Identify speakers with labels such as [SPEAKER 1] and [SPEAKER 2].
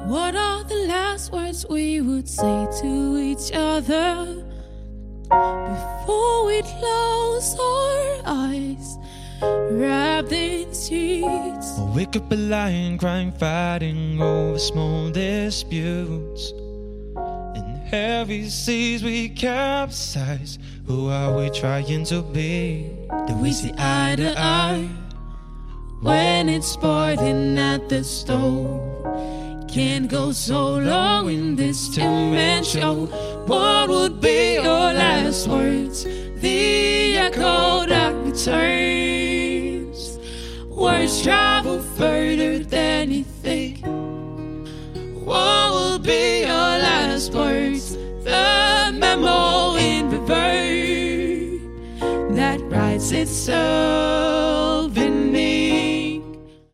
[SPEAKER 1] What are the last words we would say to each other before we close our eyes, wrapped in sheets?
[SPEAKER 2] Or we could be lying, crying, fighting over small disputes. In heavy seas we capsize. Who are we trying to be?
[SPEAKER 1] Do we see eye to eye when it's boiling at the stove? Can't go so long in this two-man show. What would be your last words? The echo that returns. Words travel further than you think. What will be your last words? The memo in reverse that writes itself.